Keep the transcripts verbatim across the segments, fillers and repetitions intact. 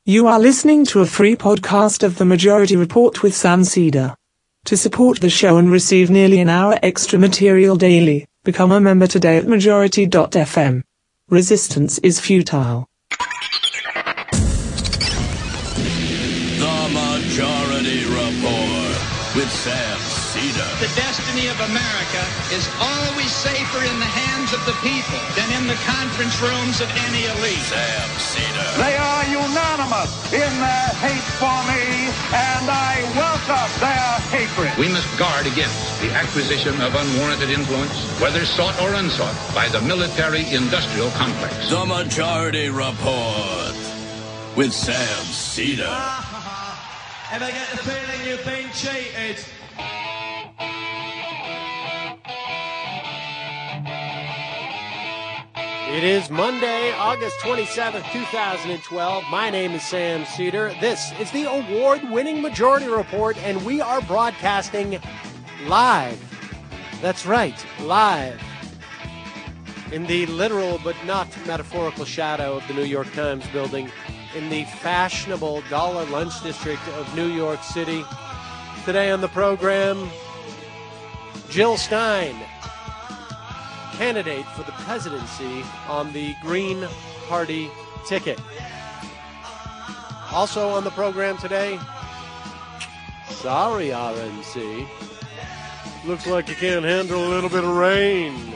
You are listening to a free podcast of The Majority Report with Sam Seder. To support the show and receive nearly an hour extra material daily, become a member today at majority dot f m. Resistance is futile. The Majority Report with Sam Seder. The destiny of America is always safer in the hands of the people than in the conference rooms of any elite. Sam Seder. They are unanimous in their hate for me, and I welcome their hatred. We must guard against the acquisition of unwarranted influence, whether sought or unsought, by the military-industrial complex. The Majority Report with Sam Seder. And I get the feeling you've been cheated. It is Monday, August twenty-seventh, two thousand twelve. My name is Sam Seder. This is the award-winning Majority Report, and we are broadcasting live. That's right, live. In the literal but not metaphorical shadow of the New York Times building in the fashionable Dollar Lunch District of New York City. Today on the program, Jill Stein, candidate for the presidency on the Green Party ticket. Also on the program today, sorry R N C, looks like you can't handle a little bit of rain.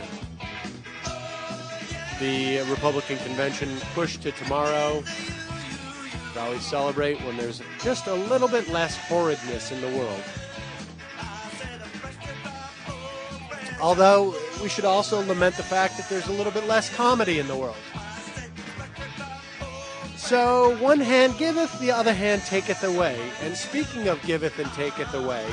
The Republican convention pushed to tomorrow. We always celebrate when there's just a little bit less horridness in the world. Although, we should also lament the fact that there's a little bit less comedy in the world. So, one hand giveth, the other hand taketh away. And speaking of giveth and taketh away,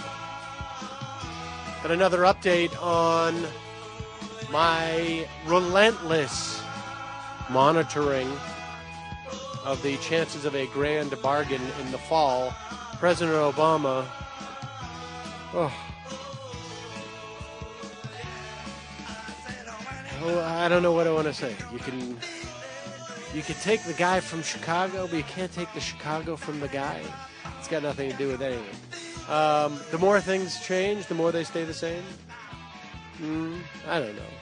got another update on my relentless monitoring of the chances of a grand bargain in the fall. President Obama, oh, oh, I don't know what I want to say. You can, you can take the guy from Chicago, but you can't take the Chicago from the guy. It's got nothing to do with anything. Um, the more things change, the more they stay the same. Mm, I don't know.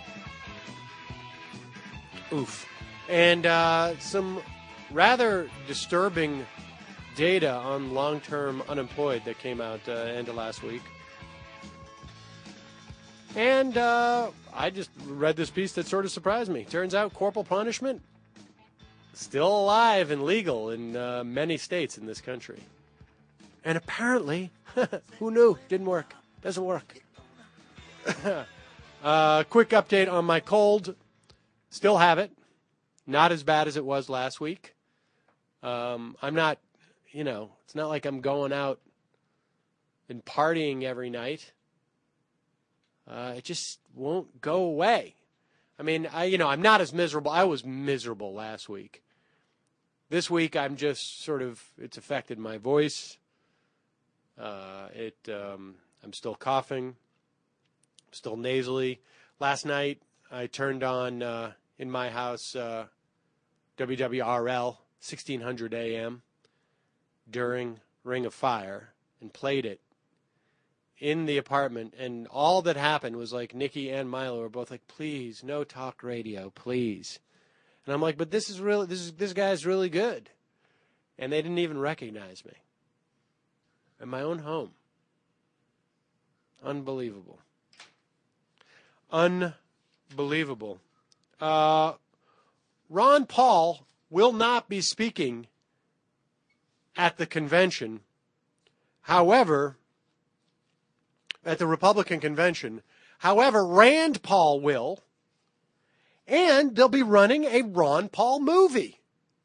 Oof. And uh, some rather disturbing data on long-term unemployed that came out uh, end of last week. And uh, I just read this piece that sort of surprised me. Turns out corporal punishment still alive and legal in uh, many states in this country. And apparently, who knew? Didn't work. Doesn't work. uh, quick update on my cold. Still have it. Not as bad as it was last week. Um, I'm not, you know, it's not like I'm going out and partying every night. Uh, it just won't go away. I mean, I, you know, I'm not as miserable. I was miserable last week. This week, I'm just sort of, it's affected my voice. Uh, it, um, I'm still coughing, still nasally. Last night, I turned on, uh, in my house, uh, W W R L, sixteen hundred A M, during Ring of Fire, and played it in the apartment, and all that happened was like Nikki and Milo were both like, please, no talk radio, please. And I'm like, but this is really, this is, this guy's really good. And they didn't even recognize me. In my own home. Unbelievable. Unbelievable. Uh, Ron Paul will not be speaking at the convention. However, at the Republican convention. However, Rand Paul will. And they'll be running a Ron Paul movie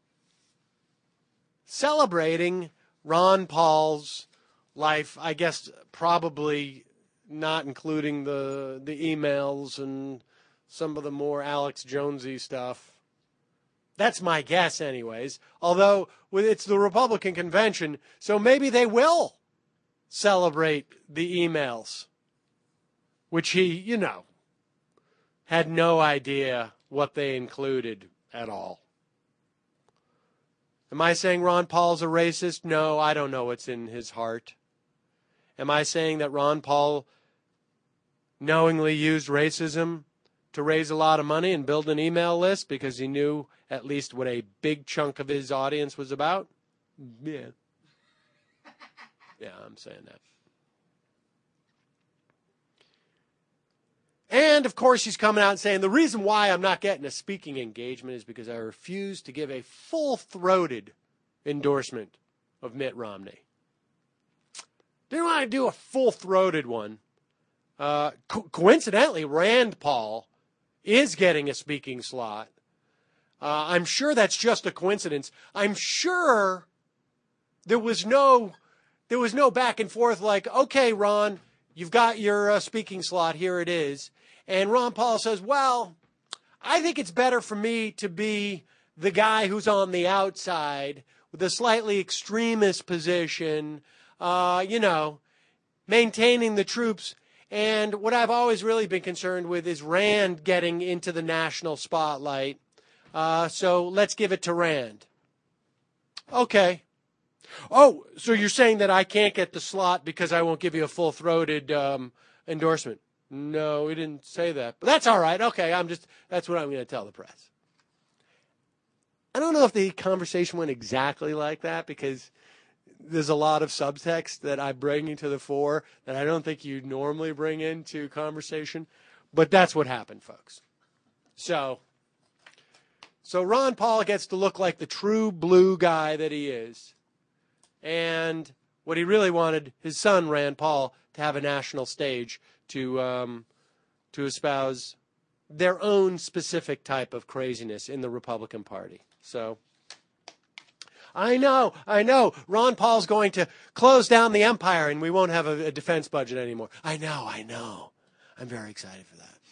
celebrating Ron Paul's life, I guess probably not including the the emails and some of the more Alex Jonesy stuff. That's my guess anyways. Although it's the Republican convention, so maybe they will celebrate the emails, which he, you know, had no idea what they included at all. Am I saying Ron Paul's a racist? No, I don't know what's in his heart. Am I saying that Ron Paul knowingly used racism to raise a lot of money and build an email list because he knew at least what a big chunk of his audience was about? Yeah. Yeah, I'm saying that. And, of course, he's coming out and saying, the reason why I'm not getting a speaking engagement is because I refuse to give a full-throated endorsement of Mitt Romney. Didn't want to do a full-throated one. Uh, co- coincidentally, Rand Paul is getting a speaking slot. Uh, I'm sure that's just a coincidence. I'm sure there was no, there was no back and forth like, okay, Ron, you've got your uh, speaking slot, here it is. And Ron Paul says, well, I think it's better for me to be the guy who's on the outside with a slightly extremist position, uh, you know, maintaining the troops. And what I've always really been concerned with is Rand getting into the national spotlight. Uh, so let's give it to Rand. Okay. Oh, so you're saying that I can't get the slot because I won't give you a full-throated um, endorsement? No, we didn't say that. But that's all right. Okay, I'm just, that's what I'm going to tell the press. I don't know if the conversation went exactly like that because there's a lot of subtext that I bring into the fore that I don't think you normally bring into conversation. But that's what happened, folks. So, so Ron Paul gets to look like the true blue guy that he is. And what he really wanted, his son, Rand Paul, to have a national stage to um, to espouse their own specific type of craziness in the Republican Party. So, I know, I know, Ron Paul's going to close down the empire and we won't have a, a defense budget anymore. I know, I know. I'm very excited for that.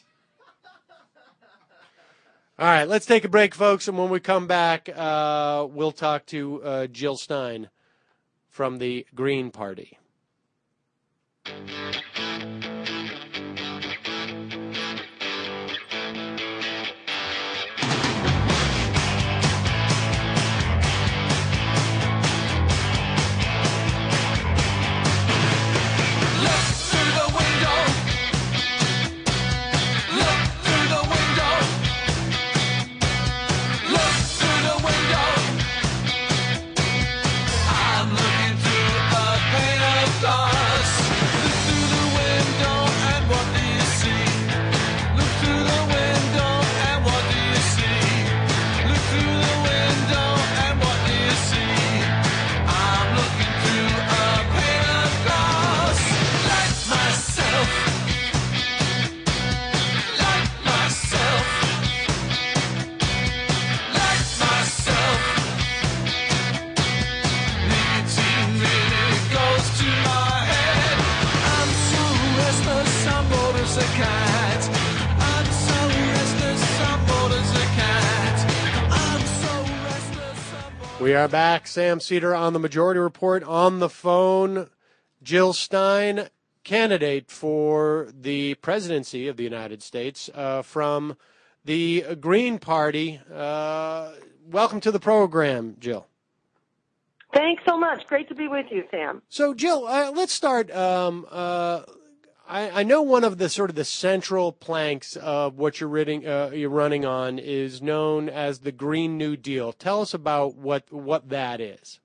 All right, let's take a break, folks, and when we come back, uh, we'll talk to uh, Jill Stein from the Green Party. We are back. Sam Seder on the Majority Report. On the phone, Jill Stein, candidate for the presidency of the United States uh, from the Green Party. Uh, welcome to the program, Jill. Thanks so much. Great to be with you, Sam. So, Jill, uh, let's start. Um, uh, I, I know one of the sort of the central planks of what you're, reading, uh, you're running on is known as the Green New Deal. Tell us about what what that is.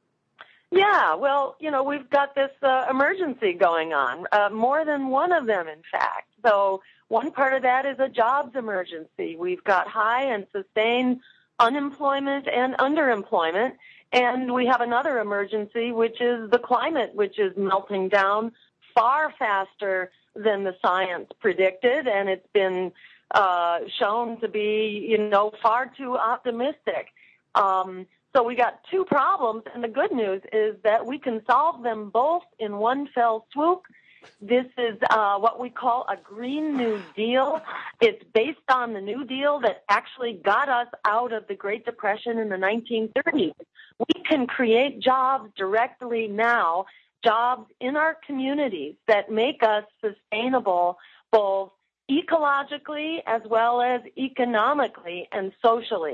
Yeah, well, you know, we've got this uh, emergency going on, uh, more than one of them, in fact. So one part of that is a jobs emergency. We've got high and sustained unemployment and underemployment. And we have another emergency, which is the climate, which is melting down far faster than the science predicted, and it's been uh, shown to be, you know, far too optimistic. Um, so we got two problems, and the good news is that we can solve them both in one fell swoop. This is uh, what we call a Green New Deal. It's based on the New Deal that actually got us out of the Great Depression in the nineteen thirties. We can create jobs directly now, jobs in our communities that make us sustainable both ecologically as well as economically and socially.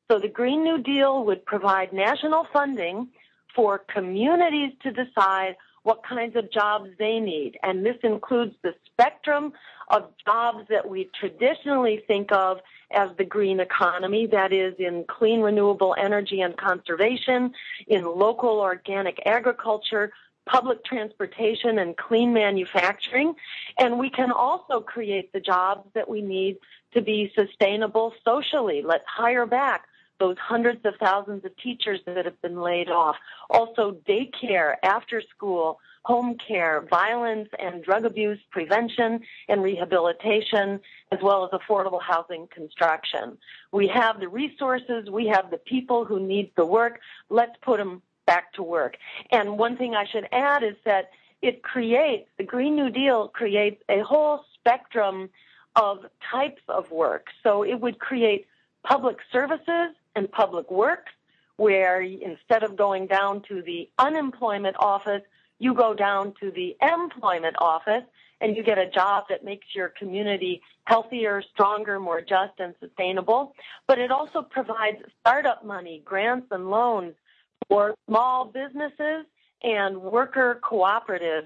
So the Green New Deal would provide national funding for communities to decide what kinds of jobs they need. And this includes the spectrum of jobs that we traditionally think of as the green economy, that is in clean renewable energy and conservation, in local organic agriculture, public transportation, and clean manufacturing. And we can also create the jobs that we need to be sustainable socially. Let's hire back those hundreds of thousands of teachers that have been laid off. Also daycare, after school, home care, violence and drug abuse prevention and rehabilitation, as well as affordable housing construction. We have the resources, we have the people who need the work. Let's put them back to work. And one thing I should add is that it creates, the Green New Deal creates a whole spectrum of types of work. So it would create public services and public works, where instead of going down to the unemployment office, you go down to the employment office and you get a job that makes your community healthier, stronger, more just and sustainable. But it also provides startup money, grants and loans for small businesses and worker cooperatives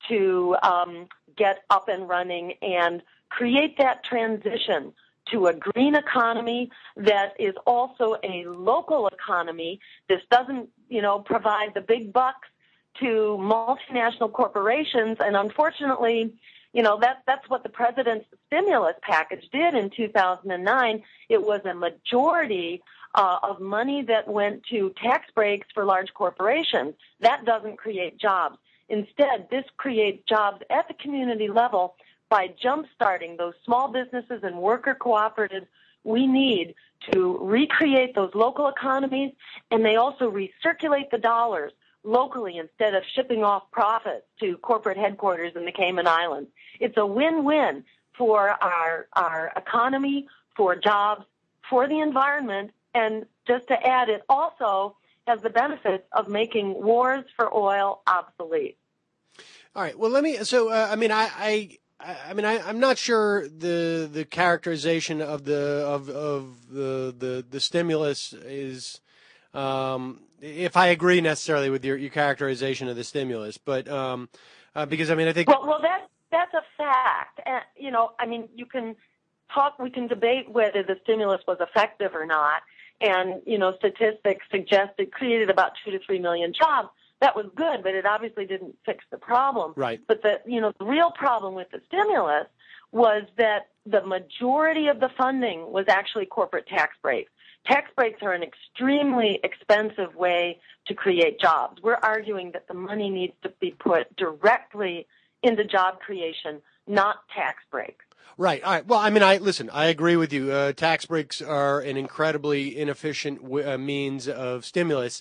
to um, get up and running and create that transition to a green economy that is also a local economy. This doesn't, you know, provide the big bucks to multinational corporations. And unfortunately, you know, that, that's what the president's stimulus package did in two thousand nine. It was a majority uh, of money that went to tax breaks for large corporations. That doesn't create jobs. Instead, this creates jobs at the community level by jump-starting those small businesses and worker cooperatives we need to recreate those local economies, and they also recirculate the dollars locally instead of shipping off profits to corporate headquarters in the Cayman Islands. It's a win-win for our, our economy, for jobs, for the environment, and just to add, it also has the benefits of making wars for oil obsolete. All right. Well, let me, so, uh, I mean, I, I I mean, I, I'm not sure the the characterization of the of of the the, the stimulus is, um, if I agree necessarily with your, your characterization of the stimulus, but um, uh, because I mean, I think well, well, that that's a fact. Uh, you know, I mean, you can talk, we can debate whether the stimulus was effective or not, and you know, statistics suggest it created about two to three million jobs. That was good, but it obviously didn't fix the problem. Right. But the, you know, the real problem with the stimulus was that the majority of the funding was actually corporate tax breaks. Tax breaks are an extremely expensive way to create jobs. We're arguing that the money needs to be put directly into job creation, not tax breaks. Right. All right. Well, I mean, I listen. I agree with you. Uh, tax breaks are an incredibly inefficient w- uh, means of stimulus.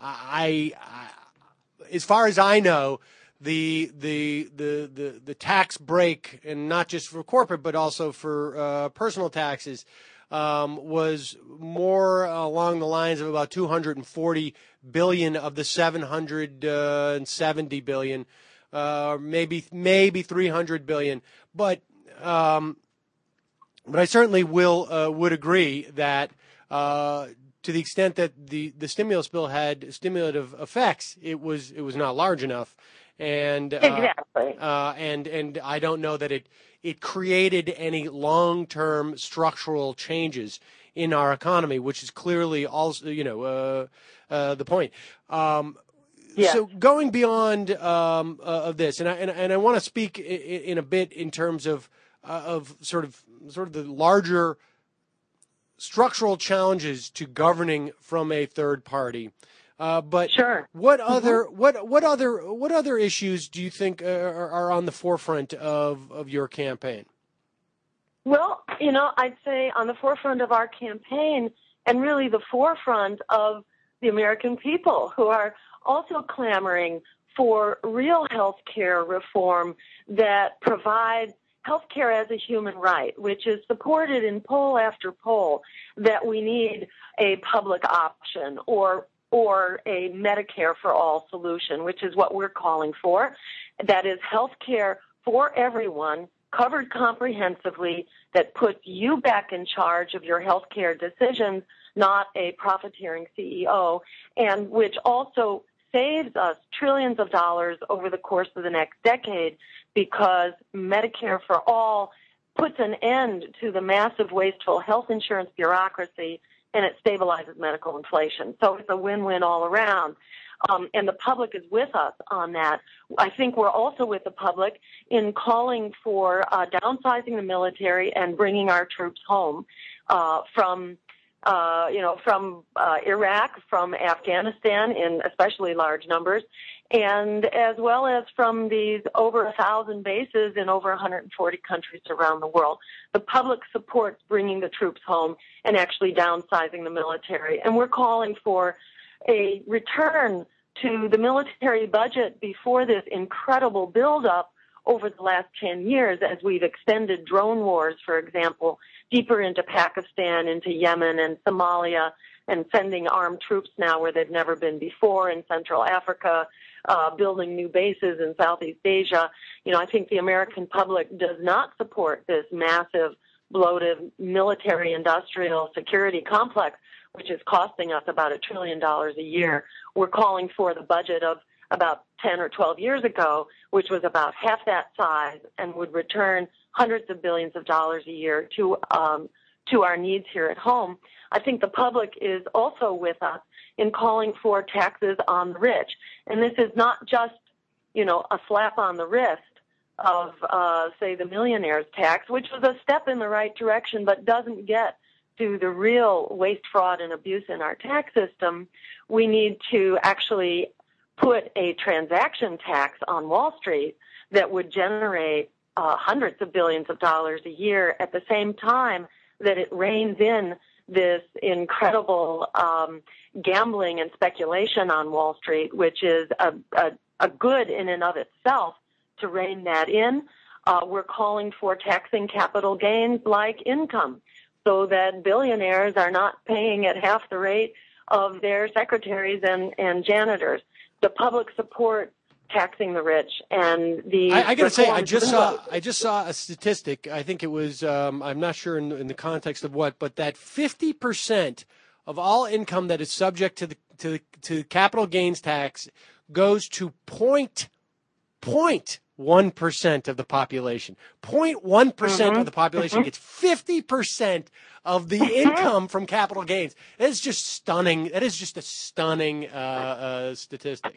I, I As far as I know, the, the the the the tax break, and not just for corporate, but also for uh, personal taxes, um, was more along the lines of about two hundred forty billion of the seven hundred seventy billion, uh, maybe maybe three hundred billion. But um, but I certainly will uh, would agree that. Uh, To the extent that the, the stimulus bill had stimulative effects, it was it was not large enough, and uh, exactly. Uh, and and I don't know that it it created any long term structural changes in our economy, which is clearly also you know uh, uh, the point. Um, yeah. So going beyond um, uh, of this, and I and, and I want to speak in, in a bit in terms of uh, of sort of sort of the larger structural challenges to governing from a third party. Uh, but sure. what other mm-hmm. what what other what other issues do you think are, are on the forefront of, of your campaign? Well, you know, I'd say on the forefront of our campaign, and really the forefront of the American people who are also clamoring for real health care reform that provides healthcare as a human right, which is supported in poll after poll, that we need a public option or or a Medicare for all solution, which is what we're calling for. That is healthcare for everyone, covered comprehensively, that puts you back in charge of your healthcare decisions, not a profiteering C E O, and which also saves us trillions of dollars over the course of the next decade because Medicare for All puts an end to the massive wasteful health insurance bureaucracy, and it stabilizes medical inflation. So it's a win-win all around. Um, and the public is with us on that. I think we're also with the public in calling for uh, downsizing the military and bringing our troops home uh, from Uh, you know, from uh, Iraq, from Afghanistan in especially large numbers, and as well as from these over a thousand bases in over one hundred forty countries around the world. The public supports bringing the troops home and actually downsizing the military. And we're calling for a return to the military budget before this incredible buildup over the last ten years as we've extended drone wars, for example, deeper into Pakistan, into Yemen and Somalia, and sending armed troops now where they've never been before in Central Africa, uh, building new bases in Southeast Asia. You know, I think the American public does not support this massive, bloated military-industrial security complex, which is costing us about a trillion dollars a year. We're calling for the budget of about ten or twelve years ago, which was about half that size and would return hundreds of billions of dollars a year to um, to our needs here at home. I think the public is also with us in calling for taxes on the rich. And this is not just, you know, a slap on the wrist of, uh, say, the millionaire's tax, which was a step in the right direction, but doesn't get to the real waste, fraud, and abuse in our tax system. We need to actually put a transaction tax on Wall Street that would generate uh, hundreds of billions of dollars a year at the same time that it reins in this incredible um, gambling and speculation on Wall Street, which is a, a, a good in and of itself to rein that in. Uh, we're calling for taxing capital gains like income so that billionaires are not paying at half the rate of their secretaries and, and janitors. The public support taxing the rich, and the I, I got to say, I just saw I just saw a statistic. I think it was um, I'm not sure in, in the context of what, but that fifty percent of all income that is subject to the to the, to capital gains tax goes to point point one percent of the population. Point one percent mm-hmm. of the population mm-hmm. gets fifty percent of the income from capital gains. That is just stunning. That is just a stunning uh, uh, statistic.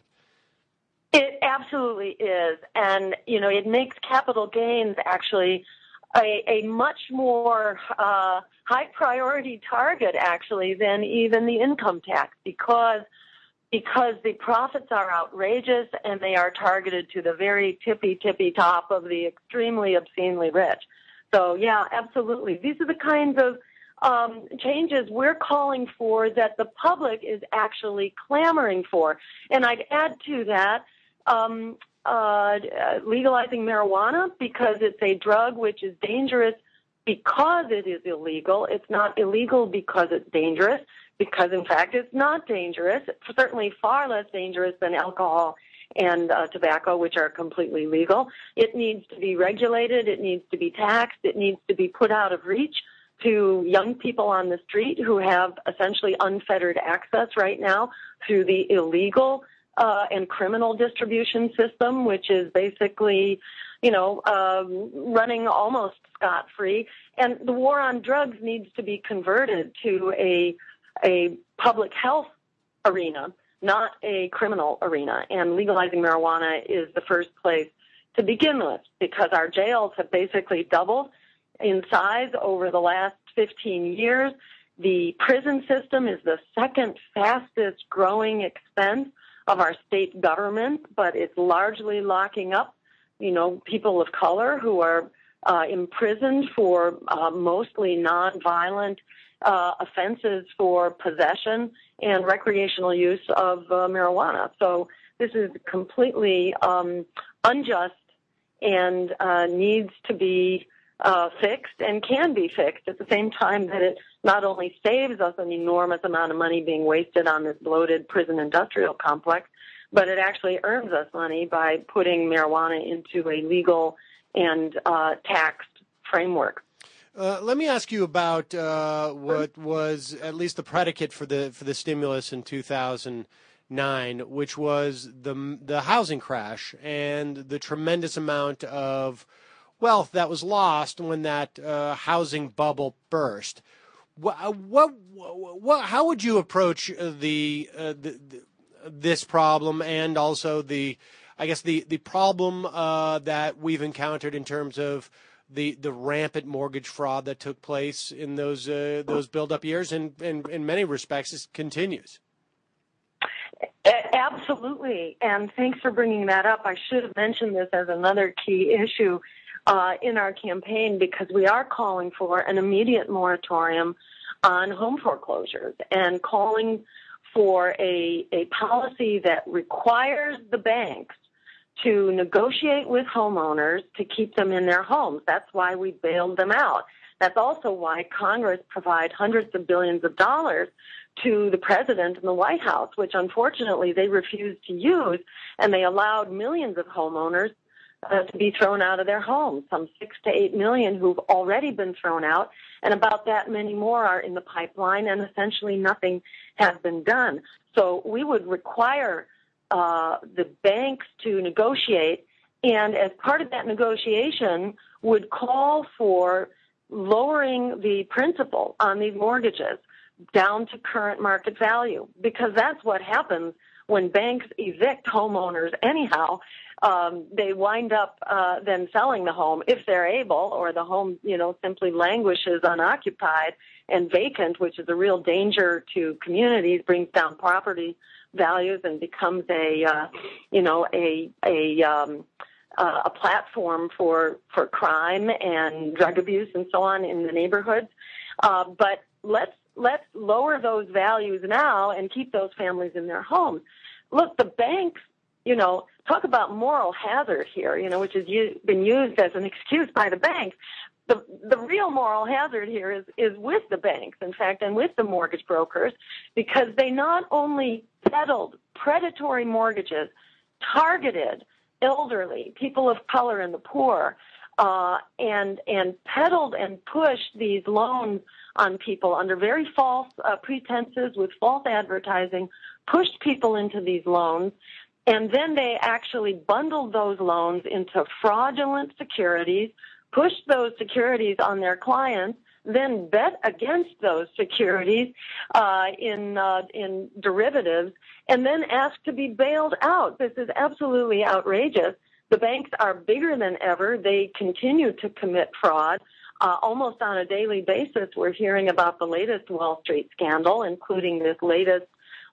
It absolutely is. And, you know, it makes capital gains actually a, a much more uh, high priority target, actually, than even the income tax because because the profits are outrageous and they are targeted to the very tippy, tippy top of the extremely obscenely rich. So, yeah, absolutely. These are the kinds of um, changes we're calling for that the public is actually clamoring for. And I'd add to that um, uh, legalizing marijuana because it's a drug which is dangerous because it is illegal. It's not illegal because it's dangerous, because, in fact, it's not dangerous. It's certainly far less dangerous than alcohol and uh, tobacco, which are completely legal. It needs to be regulated. It needs to be taxed. It needs to be put out of reach to young people on the street who have essentially unfettered access right now through the illegal uh, and criminal distribution system, which is basically, you know, um, running almost scot-free. And the war on drugs needs to be converted to a a public health arena, not a criminal arena. And legalizing marijuana is the first place to begin with because our jails have basically doubled in size over the last fifteen years. The prison system is the second fastest growing expense of our state government, but it's largely locking up, you know, people of color who are uh, imprisoned for uh, mostly nonviolent uh, offenses for possession and recreational use of uh, marijuana. So this is completely um, unjust and uh, needs to be uh, fixed and can be fixed at the same time that it not only saves us an enormous amount of money being wasted on this bloated prison industrial complex, but it actually earns us money by putting marijuana into a legal and uh, taxed framework. Uh, let me ask you about uh, what was at least the predicate for the for the stimulus in two thousand nine, which was the the housing crash and the tremendous amount of wealth that was lost when that uh, housing bubble burst. What, what, what, how would you approach the, uh, the, the this problem and also the, I guess the the problem uh, that we've encountered in terms of the the rampant mortgage fraud that took place in those uh, those build-up years, and, and in many respects it continues? Absolutely, and thanks for bringing that up. I should have mentioned this as another key issue uh, in our campaign, because we are calling for an immediate moratorium on home foreclosures and calling for a, a policy that requires the banks to negotiate with homeowners to keep them in their homes. That's why we bailed them out. That's also why Congress provides hundreds of billions of dollars to the president and the White House, which unfortunately they refused to use, and they allowed millions of homeowners uh, to be thrown out of their homes, some six to eight million who've already been thrown out, and about that many more are in the pipeline, and essentially nothing has been done. So we would require uh, the banks to negotiate, and as part of that negotiation would call for lowering the principal on these mortgages down to current market value, because that's what happens when banks evict homeowners anyhow. Um, they wind up uh, then selling the home if they're able, or the home, you know, simply languishes unoccupied and vacant, which is a real danger to communities, brings down property values and becomes a, uh, you know, a a um, uh, a platform for for crime and drug abuse and so on in the neighborhoods. Uh, but let's let's lower those values now and keep those families in their homes. Look, the banks, you know, talk about moral hazard here, you know, which has u- been used as an excuse by the banks. The the real moral hazard here is, is with the banks, in fact, and with the mortgage brokers, because they not only peddled predatory mortgages, targeted elderly, people of color, and the poor, uh, and and peddled and pushed these loans on people under very false uh, pretenses with false advertising, pushed people into these loans, and then they actually bundled those loans into fraudulent securities, pushed those securities on their clients, then bet against those securities uh, in uh, in derivatives, and then asked to be bailed out. This is absolutely outrageous. The banks are bigger than ever. They continue to commit fraud. Uh, almost on a daily basis, we're hearing about the latest Wall Street scandal, including this latest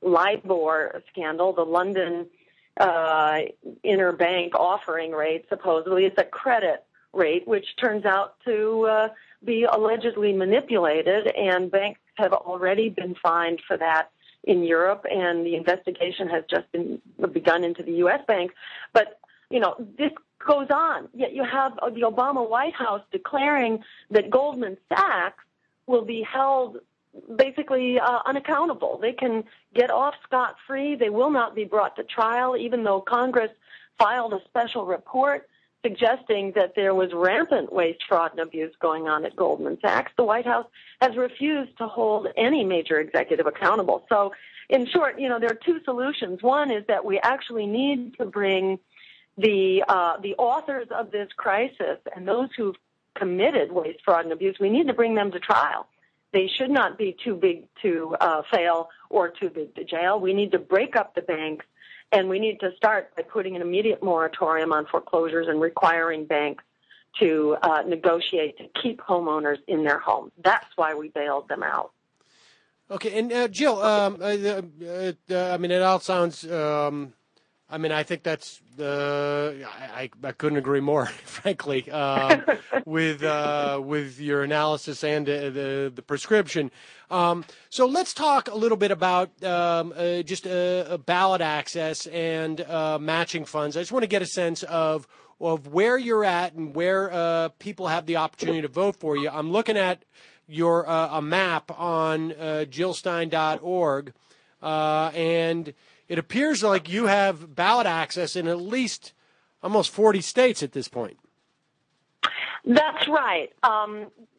LIBOR scandal, the London uh, interbank offering rate. Supposedly it's a credit rate, which turns out to uh, be allegedly manipulated, and banks have already been fined for that in Europe, and the investigation has just been begun into the U S banks. But, you know, this goes on. Yet you have the Obama White House declaring that Goldman Sachs will be held basically uh, unaccountable. They can get off scot-free. They will not be brought to trial, even though Congress filed a special report suggesting that there was rampant waste, fraud, and abuse going on at Goldman Sachs. The White House has refused to hold any major executive accountable. So, in short, you know, there are two solutions. One is that we actually need to bring the uh, the authors of this crisis and those who've committed waste, fraud, and abuse, we need to bring them to trial. They should not be too big to uh, fail or too big to jail. We need to break up the banks, and we need to start by putting an immediate moratorium on foreclosures and requiring banks to uh, negotiate to keep homeowners in their homes. That's why we bailed them out. Okay, and uh, Jill, um, uh, uh, uh, I mean, it all sounds. Um, I mean, I think that's. Uh, I, I couldn't agree more, frankly, um, with uh, with your analysis and uh, the the prescription. Um, so let's talk a little bit about um, uh, just uh, ballot access and uh, matching funds. I just want to get a sense of of where you're at and where uh, people have the opportunity to vote for you. I'm looking at your uh, a map on uh, jill stein dot org, uh, and it appears like you have ballot access in at least almost forty states at this point. That's right. Um,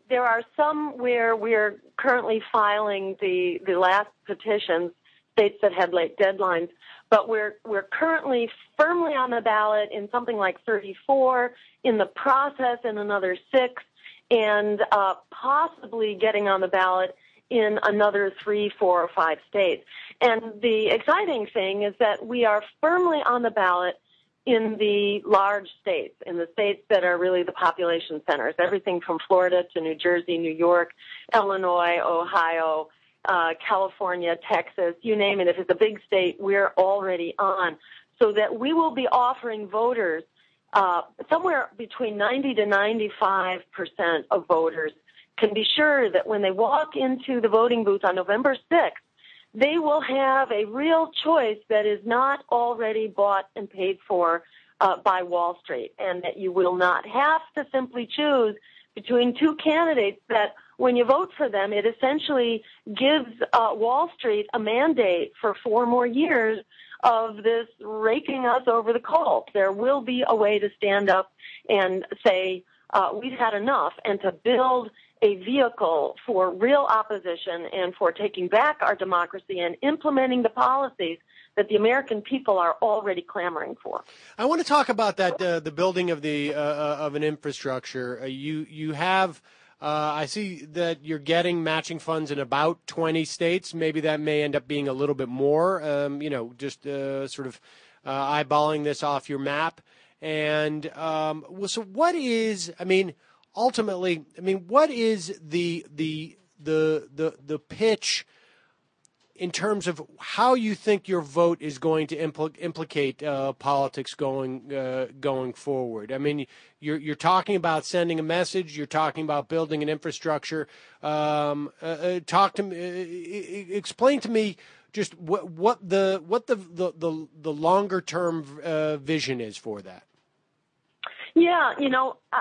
there are some where we're currently filing the, the last petitions, states that had late deadlines, but we're we're currently firmly on the ballot in something like thirty-four, in the process in another six, and uh, possibly getting on the ballot in another three, four, or five states. And the exciting thing is that we are firmly on the ballot in the large states, in the states that are really the population centers, everything from Florida to New Jersey, New York, Illinois, Ohio, uh, California, Texas, you name it. If it's a big state, we're already on. So that we will be offering voters uh, somewhere between ninety to ninety-five percent of voters can be sure that when they walk into the voting booth on November sixth, they will have a real choice that is not already bought and paid for uh, by Wall Street, and that you will not have to simply choose between two candidates that when you vote for them, it essentially gives uh, Wall Street a mandate for four more years of this raking us over the coals. There will be a way to stand up and say, uh, we've had enough, and to build a vehicle for real opposition and for taking back our democracy and implementing the policies that the American people are already clamoring for. I want to talk about that, uh, the building of the uh, of an infrastructure. Uh, you you have, uh, I see that you're getting matching funds in about twenty states. Maybe that may end up being a little bit more. Um, you know, just uh, sort of uh, eyeballing this off your map. And um, well, so what is? I mean. Ultimately, I mean, what is the the the the the pitch in terms of how you think your vote is going to impl- implicate uh, politics going uh, going forward? I mean, you're you're talking about sending a message. You're talking about building an infrastructure. Um, uh, uh, talk to me. Uh, explain to me just what what the what the the the, the longer term uh, vision is for that. Yeah, you know. Uh,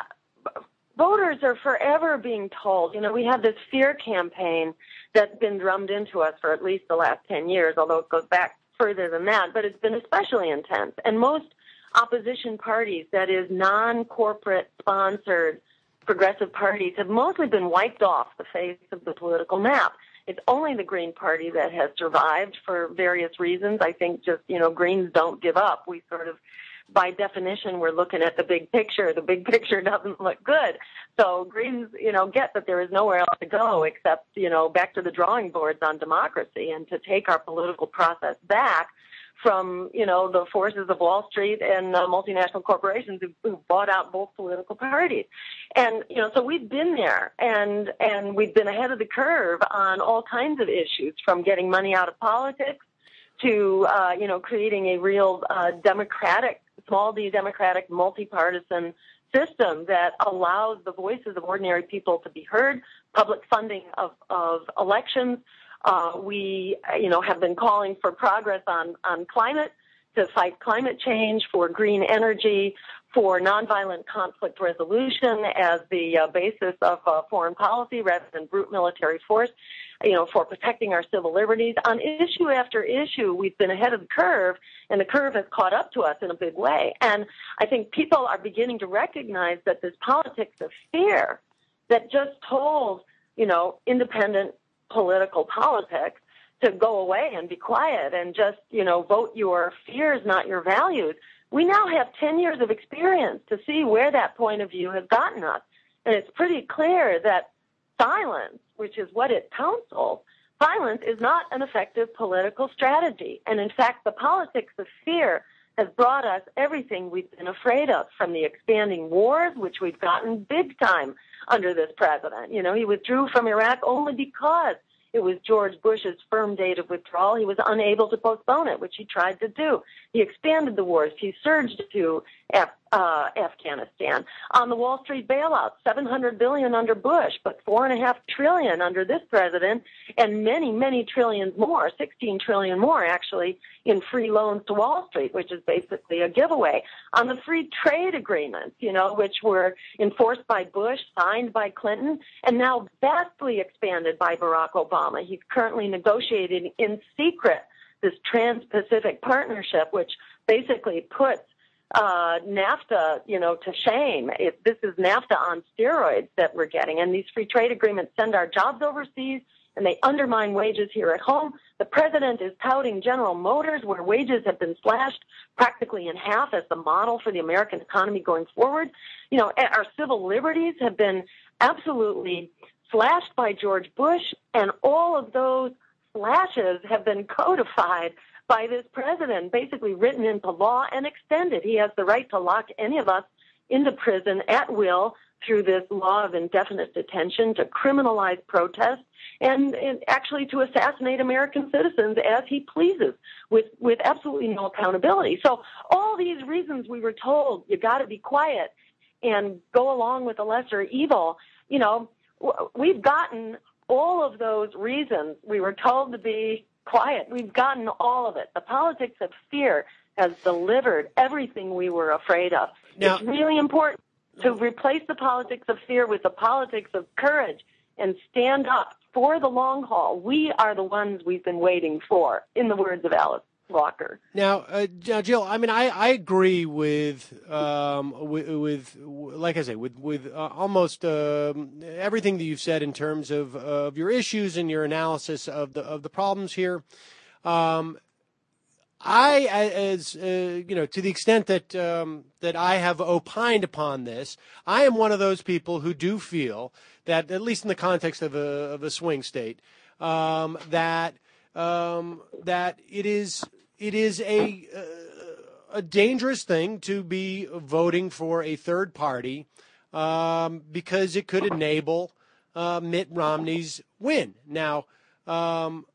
Voters are forever being told, you know, we have this fear campaign that's been drummed into us for at least the last ten years, although it goes back further than that, but it's been especially intense. And most opposition parties, that is non-corporate sponsored progressive parties, have mostly been wiped off the face of the political map. It's only the Green Party that has survived for various reasons. I think just, you know, Greens don't give up. We sort of, by definition, we're looking at the big picture. The big picture doesn't look good. So Greens, you know, get that there is nowhere else to go except, you know, back to the drawing boards on democracy and to take our political process back from, you know, the forces of Wall Street and uh, multinational corporations who, who bought out both political parties. And, you know, so we've been there and, and we've been ahead of the curve on all kinds of issues, from getting money out of politics to, uh, you know, creating a real uh, democratic, small d democratic, multi-partisan system that allows the voices of ordinary people to be heard, public funding of, of elections. Uh, we, you know, have been calling for progress on, on climate, to fight climate change, for green energy, for nonviolent conflict resolution as the uh, basis of uh, foreign policy rather than brute military force, you know, for protecting our civil liberties. On issue after issue, we've been ahead of the curve, and the curve has caught up to us in a big way. And I think people are beginning to recognize that this politics of fear that just told, you know, independent political politics to go away and be quiet and just, you know, vote your fears, not your values. We now have ten years of experience to see where that point of view has gotten us. And it's pretty clear that silence, which is what it counsels, silence is not an effective political strategy. And in fact, the politics of fear has brought us everything we've been afraid of, from the expanding wars, which we've gotten big time under this president. You know, he withdrew from Iraq only because it was George Bush's firm date of withdrawal. He was unable to postpone it, which he tried to do. He expanded the wars. He surged to Af- uh, Afghanistan. On the Wall Street bailout, seven hundred billion dollars under Bush, but four point five trillion dollars under this president, and many, many trillions more, sixteen trillion dollars more actually, in free loans to Wall Street, which is basically a giveaway. On the free trade agreements, you know, which were enforced by Bush, signed by Clinton, and now vastly expanded by Barack Obama. He's currently negotiating in secret this Trans-Pacific Partnership, which basically puts uh, NAFTA, you know, to shame. It, this is NAFTA on steroids that we're getting, and these free trade agreements send our jobs overseas, and they undermine wages here at home. The president is touting General Motors, where wages have been slashed practically in half, as the model for the American economy going forward. You know, our civil liberties have been absolutely slashed by George Bush, and all of those slashes have been codified by this president, basically written into law and extended. He has the right to lock any of us into prison at will through this law of indefinite detention, to criminalize protest, and, and actually to assassinate American citizens as he pleases, with, with absolutely no accountability. So all these reasons we were told, you got to be quiet and go along with the lesser evil, you know, we've gotten all of those reasons. We were told to be quiet. We've gotten all of it. The politics of fear has delivered everything we were afraid of. Now, it's really important to replace the politics of fear with the politics of courage and stand up for the long haul. We are the ones we've been waiting for, in the words of Alice Walker. Now, uh, Jill, I mean, I, I agree with, um, with, with, like I say, with, with uh, almost uh, everything that you've said in terms of, of your issues and your analysis of the, of the problems here. Um, I, as uh, you know, to the extent that um, that I have opined upon this, I am one of those people who do feel that, at least in the context of a of a swing state, um, that um, that it is it is a a dangerous thing to be voting for a third party um, because it could enable uh, Mitt Romney's win. Now. Um,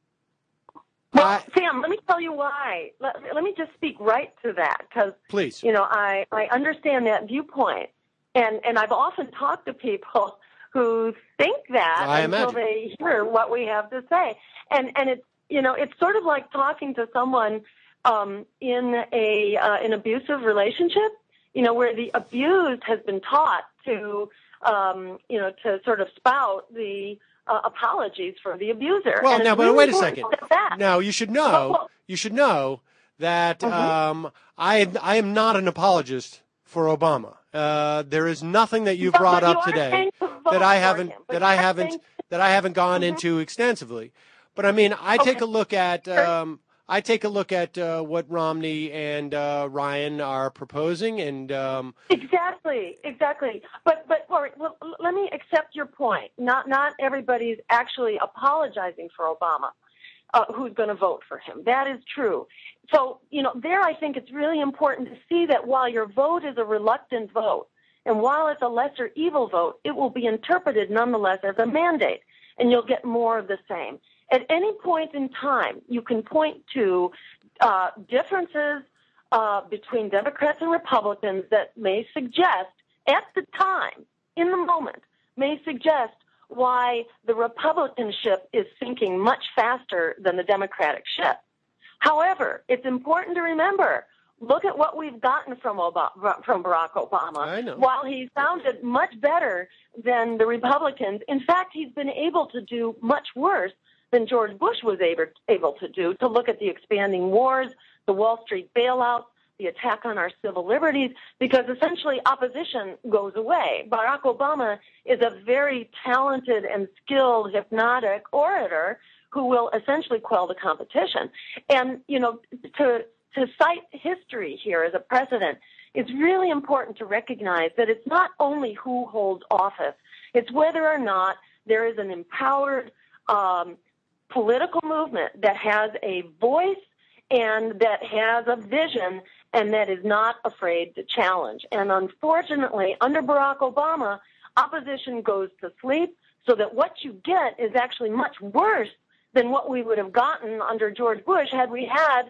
Well, I, Sam, let me tell you why. Let, let me just speak right to that, because, please, you know, I, I understand that viewpoint, and, and I've often talked to people who think that I until imagine. they hear what we have to say, and and it's you know it's sort of like talking to someone um, in a uh, an abusive relationship, you know, where the abused has been taught to um, you know to sort of spout the Uh, apologies for the abuser. Well, and now, but really wait a second. That. Now, you should know, well, well, you should know that mm-hmm. um, I, I am not an apologist for Obama. Uh, there is nothing that you've no, brought you up today to that I for haven't him, that I you haven't saying... that I haven't gone mm-hmm. into extensively. But I mean, I okay. take a look at um, I take a look at uh, what Romney and uh, Ryan are proposing, and um, exactly, exactly. But but all right, well, let me accept your point. Not not everybody's actually apologizing for Obama, uh, who's going to vote for him. That is true. So you know, there I think it's really important to see that while your vote is a reluctant vote, and while it's a lesser evil vote, it will be interpreted nonetheless as a mandate, and you'll get more of the same. At any point in time, you can point to uh, differences uh, between Democrats and Republicans that may suggest, at the time, in the moment, may suggest why the Republican ship is sinking much faster than the Democratic ship. However, it's important to remember, look at what we've gotten from Obama, from Barack Obama. I know. While he sounded much better than the Republicans, in fact, he's been able to do much worse than George Bush was able, able to do, to look at the expanding wars, the Wall Street bailouts, the attack on our civil liberties, because essentially opposition goes away. Barack Obama is a very talented and skilled hypnotic orator who will essentially quell the competition. And, you know, to, to cite history here as a precedent, it's really important to recognize that it's not only who holds office, it's whether or not there is an empowered um, political movement that has a voice and that has a vision and that is not afraid to challenge. And unfortunately, under Barack Obama, opposition goes to sleep, so that what you get is actually much worse than what we would have gotten under George Bush had we had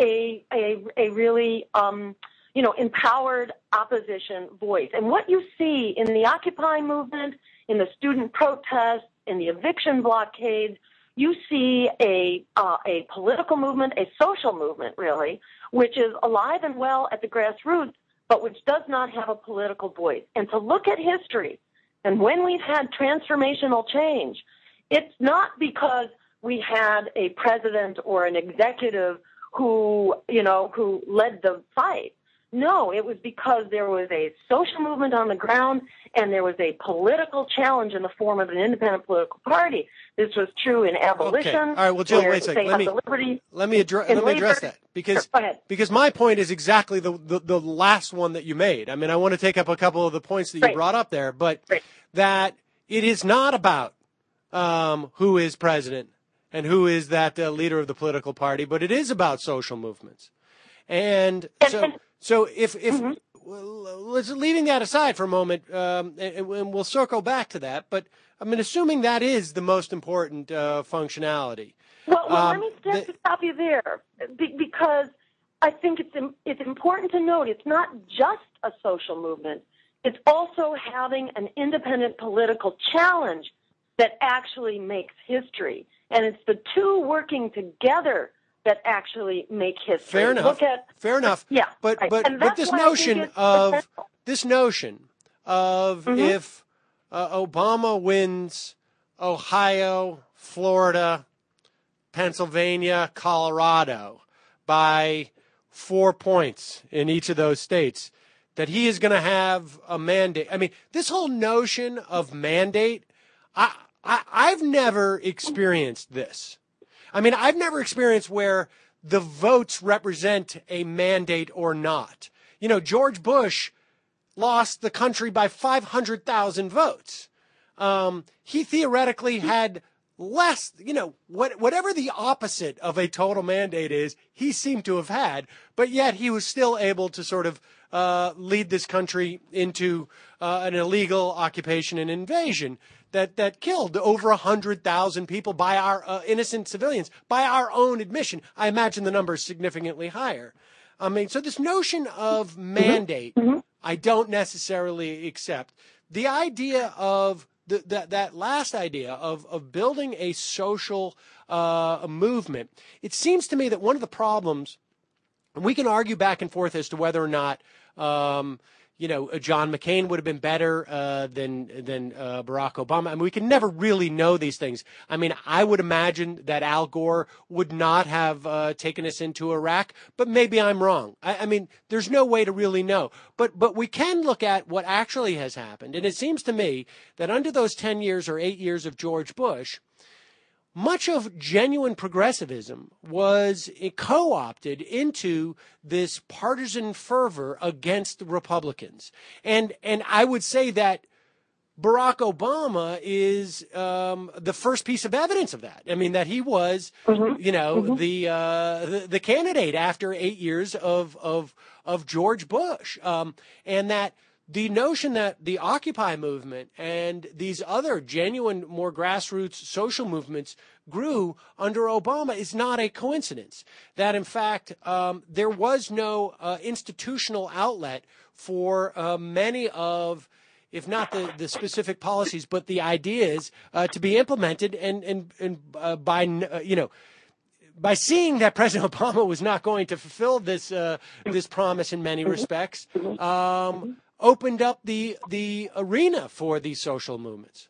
a a, a really um, you know empowered opposition voice. And what you see in the Occupy movement, in the student protests, in the eviction blockades, you see a uh, a political movement, a social movement, really, which is alive and well at the grassroots, but which does not have a political voice. And to look at history, and when we've had transformational change, it's not because we had a president or an executive who, you know, who led the fight. No, it was because there was a social movement on the ground and there was a political challenge in the form of an independent political party. This was true in abolition. Okay. All right. Well, Jill, wait a second. Let me, liberty, let me, address, let me address that because, sure, go ahead. because my point is exactly the, the, the last one that you made. I mean, I want to take up a couple of the points that you right. brought up there, but right. that it is not about um, who is president and who is that uh, leader of the political party, but it is about social movements. And, and so... And, So if, if mm-hmm. well, let's leaving that aside for a moment, um, and, and we'll circle back to that. But I mean, assuming that is the most important uh, functionality. Well, well um, let me just the, stop you there, because I think it's it's important to note it's not just a social movement. It's also having an independent political challenge that actually makes history, and it's the two working together that actually make history. Fair enough. Look at, Fair enough. Yeah. But right. but but this notion of essential. this notion of mm-hmm. if uh, Obama wins Ohio, Florida, Pennsylvania, Colorado by four points in each of those states, that he is going to have a mandate. I mean, this whole notion of mandate, I, I I've never experienced this. I mean, I've never experienced where the votes represent a mandate or not. You know, George Bush lost the country by five hundred thousand votes. Um, he theoretically had less, you know, what, whatever the opposite of a total mandate is, he seemed to have had, but yet he was still able to sort of uh, lead this country into uh, an illegal occupation and invasion that, that killed over one hundred thousand people by our uh, innocent civilians, by our own admission. I imagine the number is significantly higher. I mean, so this notion of mandate, mm-hmm. I don't necessarily accept. The idea of the, that that last idea of, of building a social uh, a movement, it seems to me that one of the problems, and we can argue back and forth as to whether or not, um, you know, John McCain would have been better uh, than than uh, Barack Obama. I mean, we can never really know these things. I mean, I would imagine that Al Gore would not have uh, taken us into Iraq, but maybe I'm wrong. I, I mean, there's no way to really know. But but we can look at what actually has happened, and it seems to me that under those ten years or eight years of George Bush, much of genuine progressivism was co-opted into this partisan fervor against the Republicans. And and I would say that Barack Obama is um, the first piece of evidence of that. I mean, that he was, mm-hmm. you know, mm-hmm. the, uh, the the candidate after eight years of of of George Bush, um, and that the notion that the Occupy movement and these other genuine, more grassroots social movements grew under Obama is not a coincidence. That, in fact, um, there was no uh, institutional outlet for uh, many of, if not the, the specific policies, but the ideas uh, to be implemented. And, and, and uh, by, uh, you know, by seeing that President Obama was not going to fulfill this uh, this promise in many respects, um, opened up the the arena for these social movements.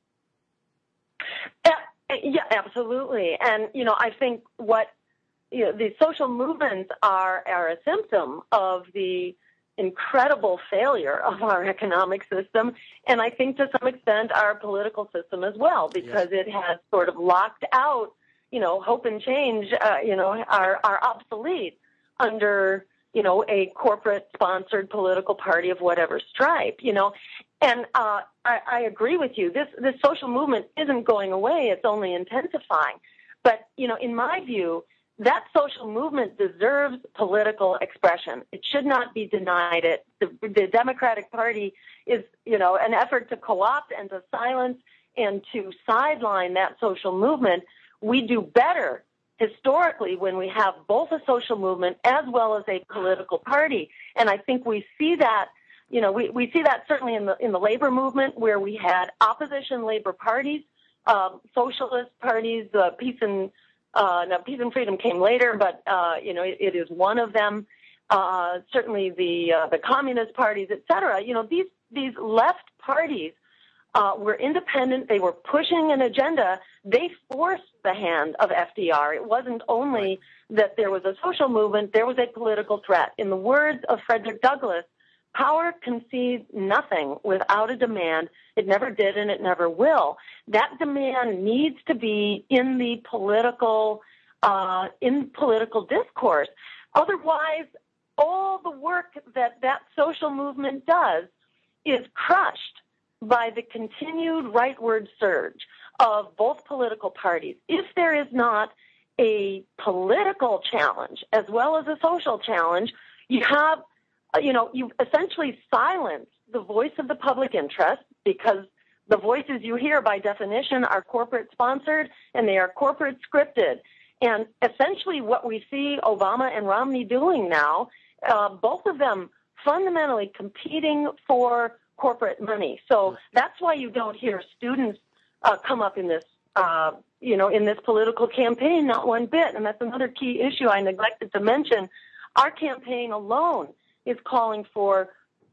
Yeah, yeah, absolutely. And, you know, I think what, you know, the social movements are, are a symptom of the incredible failure of our economic system, and I think to some extent our political system as well, because yes. it has sort of locked out, you know, hope and change, uh, you know, are, are obsolete under, you know, a corporate-sponsored political party of whatever stripe, you know. And uh, I, I agree with you. This this social movement isn't going away. It's only intensifying. But, you know, in my view, that social movement deserves political expression. It should not be denied it. The, the Democratic Party is, you know, an effort to co-opt and to silence and to sideline that social movement. We do better historically when we have both a social movement as well as a political party. And I think we see that, you know, we, we see that certainly in the in the labor movement, where we had opposition labor parties, uh, socialist parties, uh, peace and uh, now peace and freedom came later, but uh, you know, it, it is one of them. Uh, certainly the uh, the communist parties, et cetera. You know, these these left parties uh, were independent. They were pushing an agenda. They forced the hand of F D R. It wasn't only that there was a social movement, there was a political threat. In the words of Frederick Douglass, power concedes nothing without a demand. It never did and it never will. That demand needs to be in the political, uh, in political discourse. Otherwise, all the work that that social movement does is crushed by the continued rightward surge of both political parties. If there is not a political challenge as well as a social challenge, you have, you know, you essentially silence the voice of the public interest, because the voices you hear by definition are corporate sponsored and they are corporate scripted. And essentially what we see Obama and Romney doing now, uh, both of them fundamentally competing for corporate money. So that's why you don't hear students uh, come up in this, uh, you know, in this political campaign, not one bit. And that's another key issue I neglected to mention. Our campaign alone is calling for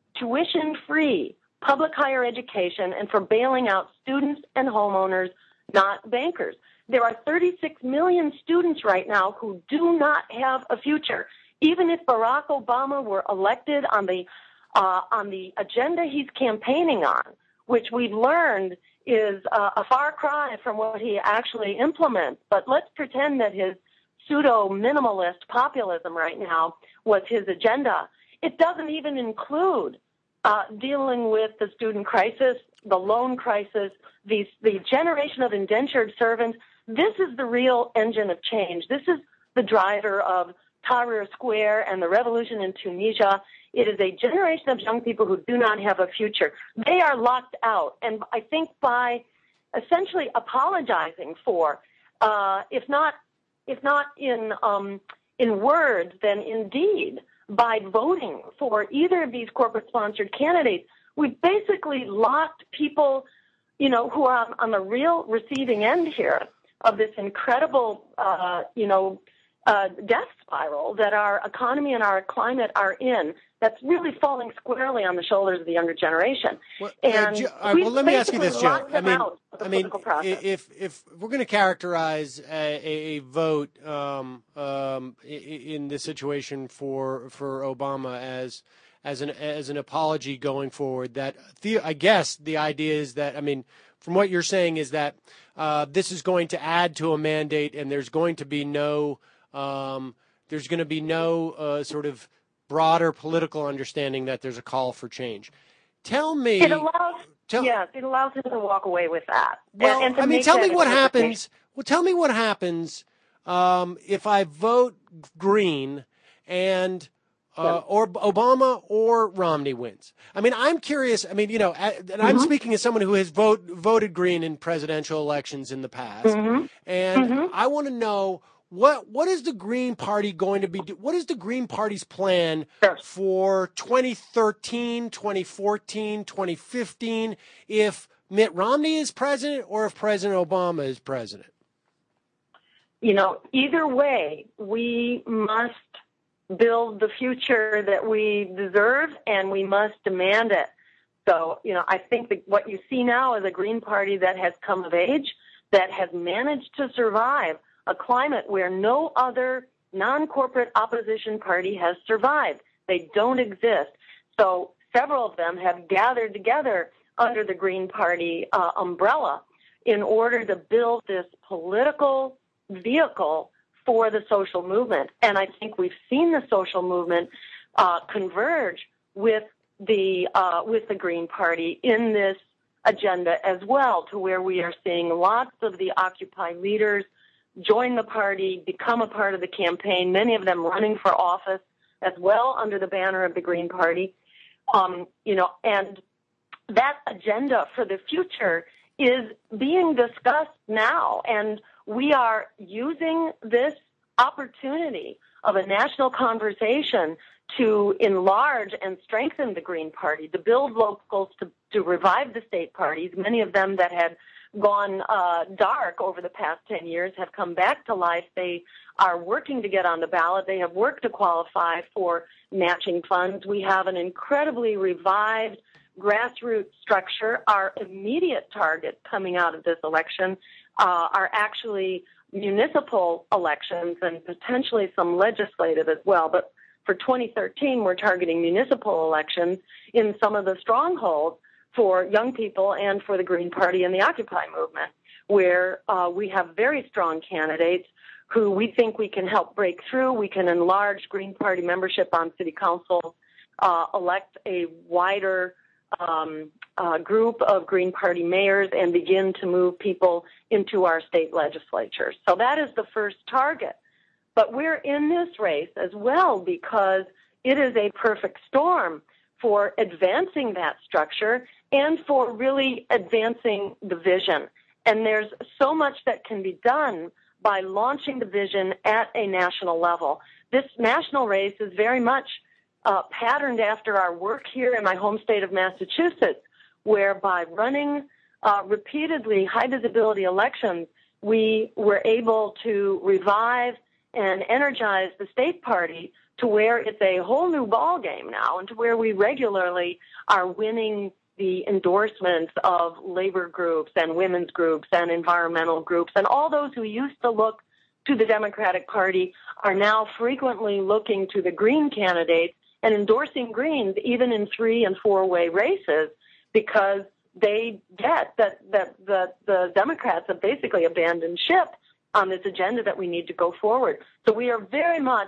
tuition-free public higher education and for bailing out students and homeowners, not bankers. There are thirty-six million students right now who do not have a future. Even if Barack Obama were elected on the uh, on the agenda he's campaigning on, which we've learned is uh, a far cry from what he actually implements. But let's pretend that his pseudo-minimalist populism right now was his agenda. It doesn't even include uh, dealing with the student crisis, the loan crisis, the, the generation of indentured servants. This is the real engine of change. This is the driver of Tahrir Square and the revolution in Tunisia. It is a generation of young people who do not have a future. They are locked out. And I think by essentially apologizing for, uh, if not if not in um, in words, then in deed, by voting for either of these corporate-sponsored candidates, we've basically locked people, you know, who are on, on the real receiving end here of this incredible, uh, you know, uh, death spiral that our economy and our climate are in. That's really falling squarely on the shoulders of the younger generation. Well, and uh, Jill, all right, well, let me ask you this, Jill. I mean, I mean, if if we're going to characterize a, a vote um, um, in this situation for for Obama as as an as an apology going forward, that the, I guess the idea is that, I mean, from what you're saying is that uh, this is going to add to a mandate, and there's going to be no um, there's going to be no uh, sort of broader political understanding that there's a call for change. Tell me. It allows, tell, yes, it allows him to walk away with that. Well, and, and I mean, tell me what happens. Well, tell me what happens um, if I vote Green and uh, yeah. or Obama or Romney wins. I mean, I'm curious. I mean, you know, and mm-hmm. I'm speaking as someone who has vote, voted Green in presidential elections in the past, mm-hmm. and mm-hmm. I want to know. What what is the Green Party going to be? What is the Green Party's plan for twenty thirteen, twenty fourteen, twenty fifteen if Mitt Romney is president or if President Obama is president? You know, either way, we must build the future that we deserve, and we must demand it. So, you know, I think that what you see now is a Green Party that has come of age, that has managed to survive a climate where no other non-corporate opposition party has survived. They don't exist. So several of them have gathered together under the Green Party uh, umbrella in order to build this political vehicle for the social movement. And I think we've seen the social movement uh, converge with the uh, with the Green Party in this agenda as well, to where we are seeing lots of the Occupy leaders join the party, become a part of the campaign, many of them running for office as well under the banner of the Green Party. Um, you know, and that agenda for the future is being discussed now, and we are using this opportunity of a national conversation to enlarge and strengthen the Green Party, to build locals, to, to revive the state parties, many of them that had gone uh, dark over the past ten years have come back to life. They are working to get on the ballot. They have worked to qualify for matching funds. We have an incredibly revived grassroots structure. Our immediate target coming out of this election uh, are actually municipal elections and potentially some legislative as well. But for twenty thirteen, we're targeting municipal elections in some of the strongholds for young people and for the Green Party and the Occupy movement, where uh, we have very strong candidates who we think we can help break through. We can enlarge Green Party membership on city council, uh, elect a wider um, uh, group of Green Party mayors, and begin to move people into our state legislatures. So that is the first target. But we're in this race as well because it is a perfect storm for advancing that structure and for really advancing the vision. And there's so much that can be done by launching the vision at a national level. This national race is very much uh, patterned after our work here in my home state of Massachusetts, where by running uh, repeatedly high visibility elections, we were able to revive and energize the state party to where it's a whole new ball game now, and to where we regularly are winning the endorsements of labor groups and women's groups and environmental groups, and all those who used to look to the Democratic Party are now frequently looking to the Green candidates and endorsing Greens even in three and four-way races, because they get that, that the, the Democrats have basically abandoned ship on this agenda that we need to go forward. So we are very much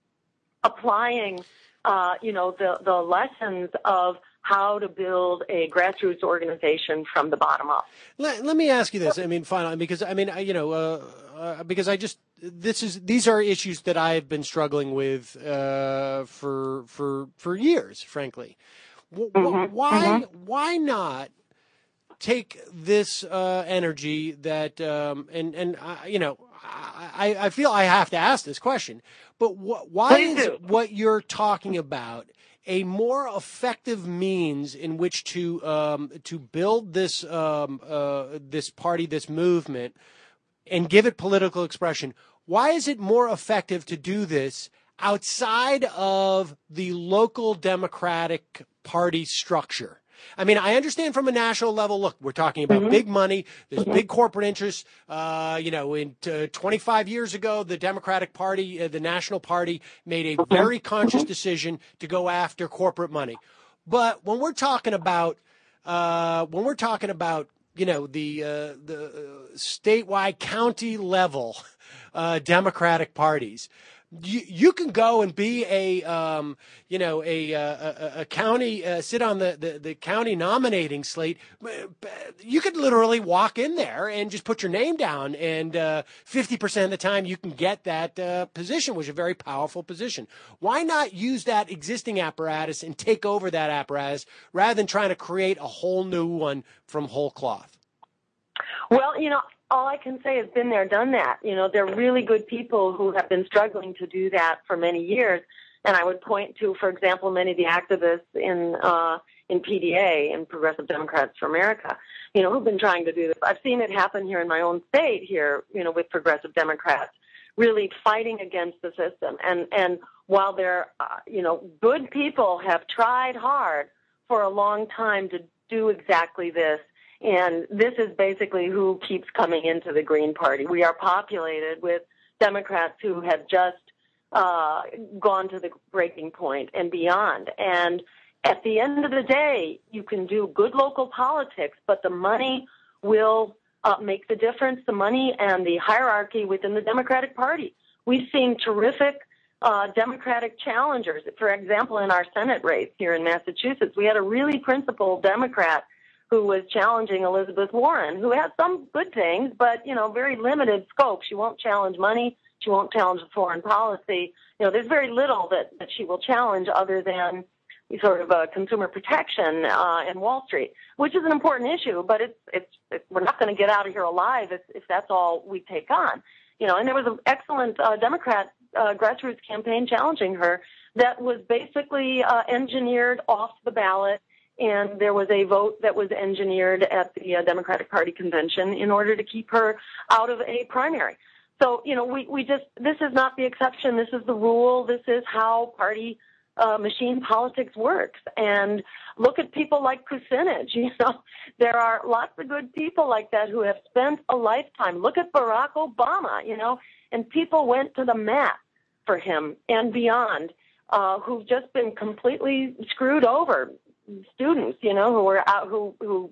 applying, uh, you know, the, the lessons of how to build a grassroots organization from the bottom up. Let, let me ask you this. I mean, finally, because I mean, you know, uh, uh, because I just this is these are issues that I have been struggling with uh, for for for years, frankly. W- Mm-hmm. Why Mm-hmm. why not take this uh, energy that um, and and uh, you know, I, I feel I have to ask this question, but wh- why Please is do. what you're talking about a more effective means in which to um, to build this um, uh, this party, this movement, and give it political expression? Why is it more effective to do this outside of the local Democratic Party structure? I mean, I understand from a national level, look, we're talking about Mm-hmm. big money. There's big corporate interests. Uh, you know, in uh, twenty-five years ago, the Democratic Party, uh, the National Party, made a very conscious decision to go after corporate money. But when we're talking about, uh, when we're talking about, you know, the uh, the uh, statewide, county level uh, Democratic parties, You, you can go and be a, um, you know, a, a, a county, uh, sit on the, the, the county nominating slate. You could literally walk in there and just put your name down, and uh, fifty percent of the time you can get that uh, position, which is a very powerful position. Why not use that existing apparatus and take over that apparatus rather than trying to create a whole new one from whole cloth? Well, you know, all I can say is been there, done that. You know, they're really good people who have been struggling to do that for many years. And I would point to, for example, many of the activists in uh, in P D A, in Progressive Democrats for America, you know, who've been trying to do this. I've seen it happen here in my own state here, you know, with Progressive Democrats, really fighting against the system. And, and while they're, uh, you know, good people have tried hard for a long time to do exactly this. And this is basically who keeps coming into the Green Party. We are populated with Democrats who have just uh, gone to the breaking point and beyond. And at the end of the day, you can do good local politics, but the money will uh, make the difference, the money and the hierarchy within the Democratic Party. We've seen terrific uh, Democratic challengers. For example, in our Senate race here in Massachusetts, we had a really principled Democrat who was challenging Elizabeth Warren, who has some good things, but, you know, very limited scope. She won't challenge money. She won't challenge foreign policy. You know, there's very little that, that she will challenge other than sort of a consumer protection uh, and Wall Street, which is an important issue, but it's, it's, it's we're not going to get out of here alive if, if that's all we take on. You know, and there was an excellent uh, Democrat uh, grassroots campaign challenging her that was basically uh, engineered off the ballot. And there was a vote that was engineered at the uh, Democratic Party convention in order to keep her out of a primary. So, you know, we, we just, this is not the exception. This is the rule. This is how party uh, machine politics works. And look at people like Kucinich. You know, there are lots of good people like that who have spent a lifetime. Look at Barack Obama, you know, and people went to the mat for him and beyond, uh, who've just been completely screwed over. Students, you know, who were out, who who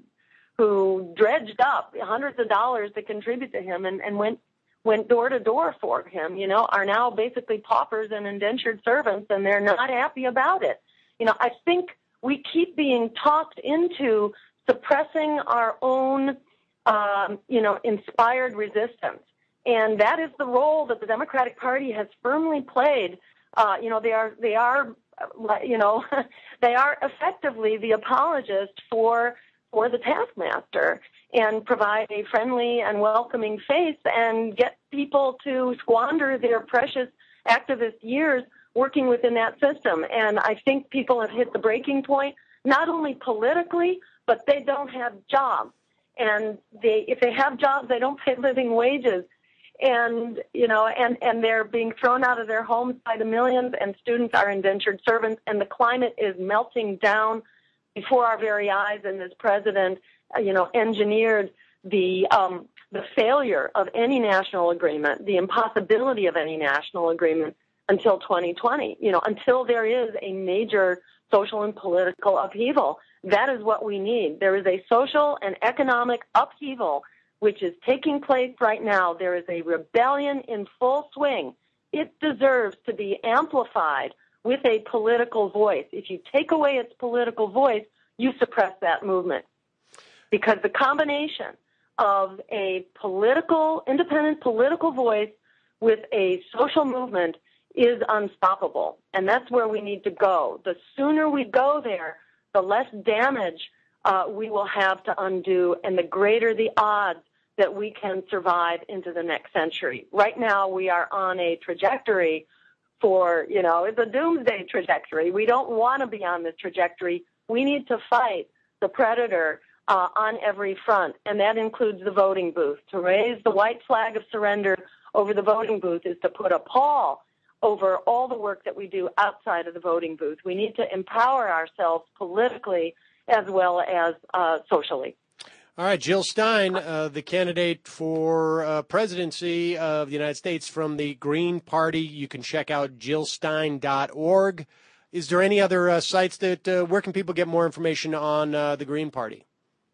who dredged up hundreds of dollars to contribute to him and, and went went door to door for him, you know, are now basically paupers and indentured servants, and they're not happy about it. You know, I think we keep being talked into suppressing our own, um, you know, inspired resistance. And that is the role that the Democratic Party has firmly played. Uh, you know, they are, they are, you know, they are effectively the apologist for for the taskmaster, and provide a friendly and welcoming face and get people to squander their precious activist years working within that system. And I think people have hit the breaking point, not only politically, but they don't have jobs. And they, if they have jobs, they don't pay living wages. And, you know, and, and they're being thrown out of their homes by the millions, and students are indentured servants, and the climate is melting down before our very eyes. And this president, uh, you know, engineered the um, the failure of any national agreement, the impossibility of any national agreement until twenty twenty. You know, until there is a major social and political upheaval. That is what we need. There is a social and economic upheaval which is taking place right now. There is a rebellion in full swing. It deserves to be amplified with a political voice. If you take away its political voice, you suppress that movement. Because the combination of a political, independent political voice with a social movement is unstoppable. And that's where we need to go. The sooner we go there, the less damage uh, we will have to undo, and the greater the odds that we can survive into the next century. Right now, we are on a trajectory for, you know, it's a doomsday trajectory. We don't want to be on this trajectory. We need to fight the predator uh, on every front, and that includes the voting booth. To raise the white flag of surrender over the voting booth is to put a pall over all the work that we do outside of the voting booth. We need to empower ourselves politically as well as uh, socially. All right, Jill Stein, uh, the candidate for uh, presidency of the United States from the Green Party. You can check out jill stein dot org. Is there any other uh, sites that, uh, where can people get more information on uh, the Green Party?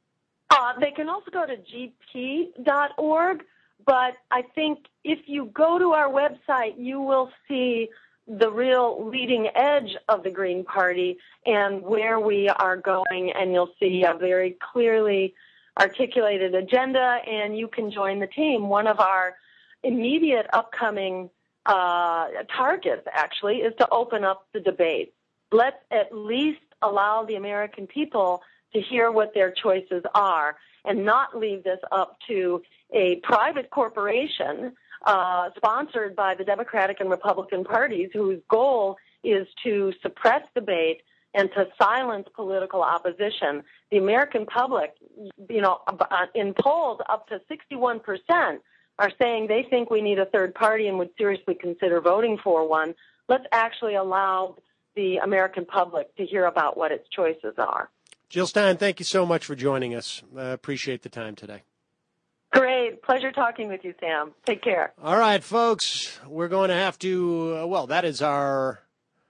Uh, they can also go to g p dot org, but I think if you go to our website, you will see the real leading edge of the Green Party and where we are going, and you'll see a very clearly articulated agenda, and you can join the team. One of our immediate upcoming uh, targets, actually, is to open up the debate. Let's at least allow the American people to hear what their choices are and not leave this up to a private corporation uh, sponsored by the Democratic and Republican parties, whose goal is to suppress debate and to silence political opposition. The American public, you know, in polls up to sixty-one percent are saying they think we need a third party and would seriously consider voting for one. Let's actually allow the American public to hear about what its choices are. Jill Stein, thank you so much for joining us. I uh, appreciate the time today. Great. Pleasure talking with you, Sam. Take care. All right, folks, we're going to have to, uh, well, that is our...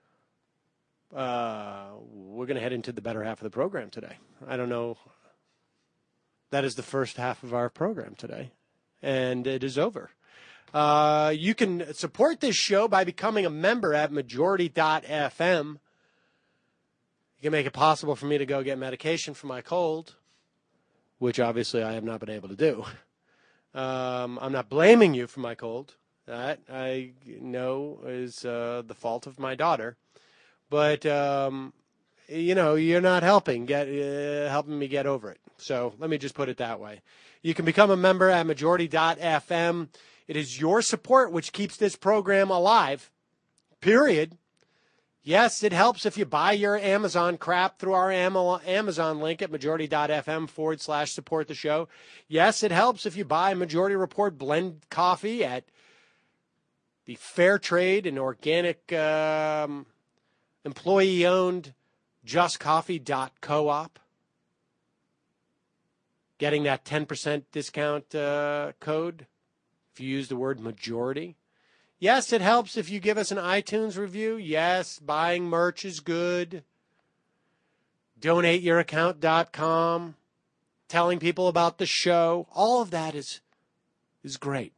Uh, we're going to head into the better half of the program today. I don't know. That is the first half of our program today, and it is over. Uh, you can support this show by becoming a member at majority dot f m. You can make it possible for me to go get medication for my cold, which obviously I have not been able to do. Um, I'm not blaming you for my cold. That I know is uh, the fault of my daughter. But, um, you know, you're not helping get uh, helping me get over it. So let me just put it that way. You can become a member at majority dot f m. It is your support which keeps this program alive, period. Yes, it helps if you buy your Amazon crap through our Amazon link at majority dot f m forward slash support the show. Yes, it helps if you buy Majority Report blend coffee at the fair trade and organic um employee-owned just coffee dot coop. Getting that ten percent discount uh, code if you use the word majority. Yes, it helps if you give us an iTunes review. Yes, buying merch is good. donate your account dot com. Telling people about the show. All of that is, is great.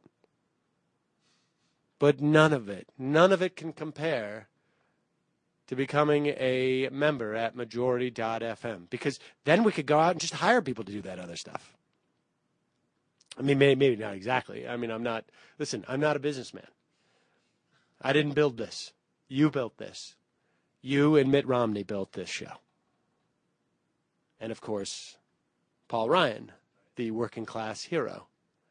But none of it, none of it can compare to becoming a member at majority dot f m, because then we could go out and just hire people to do that other stuff. I mean, maybe, maybe not exactly. I mean, I'm not, listen, I'm not a businessman. I didn't build this. You built this. You and Mitt Romney built this show. And, of course, Paul Ryan, the working class hero.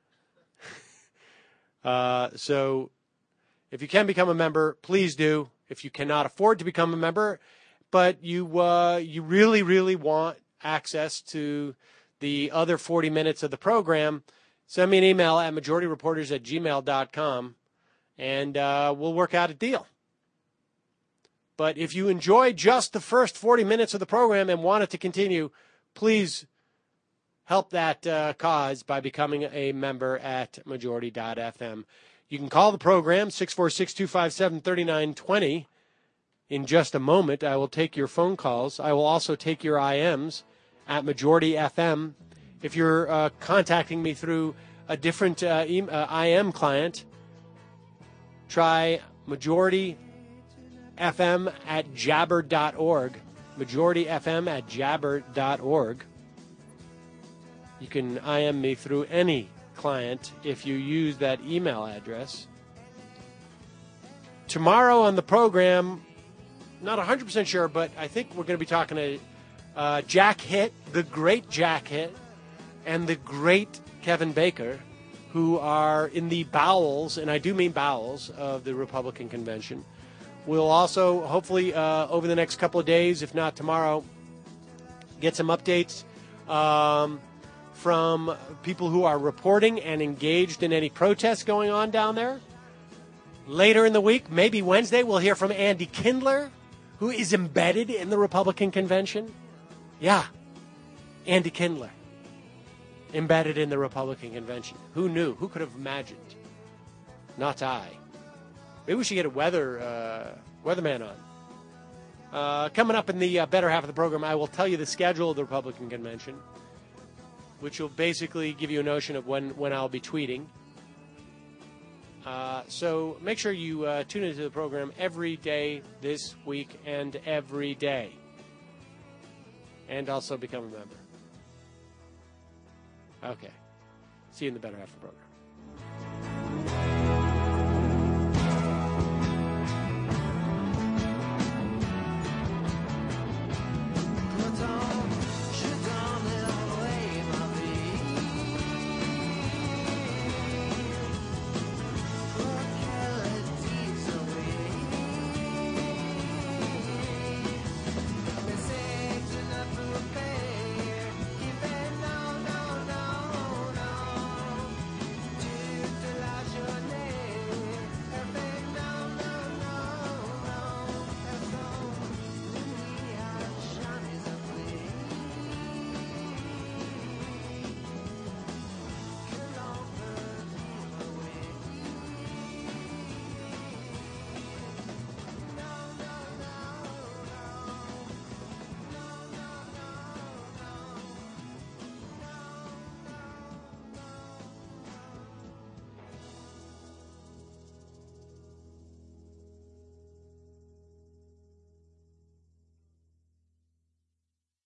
uh, so if you can become a member, please do. If you cannot afford to become a member, but you uh, you really, really want access to the other forty minutes of the program, send me an email at majority reporters at gmail dot com, and uh, we'll work out a deal. But if you enjoy just the first forty minutes of the program and want it to continue, please help that uh, cause by becoming a member at majority dot f m. You can call the program, six four six, two five seven, three nine two zero. In just a moment, I will take your phone calls. I will also take your I Ms at Majority F M. If you're uh, contacting me through a different uh, e- uh, I M client, try Majority F M at jabber dot org. Majority F M at jabber dot org. You can I M me through any client if you use that email address. Tomorrow on the program, not one hundred percent sure, but I think we're going to be talking to uh, Jack Hitt, the great Jack Hitt, and the great Kevin Baker, who are in the bowels, and I do mean bowels, of the Republican convention. We'll also, hopefully, uh, over the next couple of days, if not tomorrow, get some updates um, from people who are reporting and engaged in any protests going on down there. Later in the week, maybe Wednesday, we'll hear from Andy Kindler, who is embedded in the Republican convention. Yeah, Andy Kindler, embedded in the Republican convention. Who knew? Who could have imagined? Not I. Maybe we should get a weather uh, weatherman on. Uh, coming up in the uh, better half of the program, I will tell you the schedule of the Republican convention, which will basically give you a notion of when, when I'll be tweeting. Uh, so make sure you uh, tune into the program every day this week and every day. And also become a member. Okay. See you in the better half of the program.